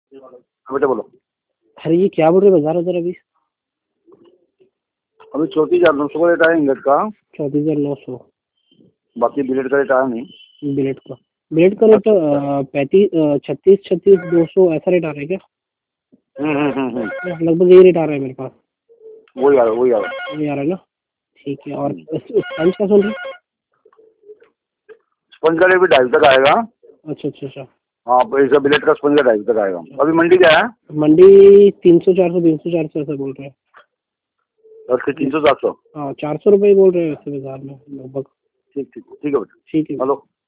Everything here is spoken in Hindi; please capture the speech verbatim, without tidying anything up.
बेटा बोलो। अरे ये क्या बोल रहे बाजार उधर अभी? अभी चौंतीस हजार नौ सौ का रेट आया इंगट का। चौंतीस हजार नौ सौ। बाकी बिलेट का रेट आया नहीं। बिलेट का बिलेट का रेट पैंतीस छत्तीस छत्तीस दो सौ ऐसा रेट आ रहा है क्या? हम्म हम्म हम्म लगभग यही रेट आ रहा है मेरे पास। वही आ रहा वही आ रहा वही आ रहा है ना? ठीक है। और स्पंज का सुन रहे? स्पंज का रेट भी ढाई तक आएगा। अच्छा अच्छा अच्छा। हाँ इसका बिलेट का स्पंज का ढाई तक आएगा। अभी मंडी क्या है? मंडी तीन सौ चार सौ तीन सौ चार सौ ऐसा बोल रहे हैं। और तीन सौ सात सौ। हाँ चार सौ रुपये बोल रहे हैं वैसे बाजार में लगभग। ठीक ठीक ठीक है बेटा। ठीक है। हेलो।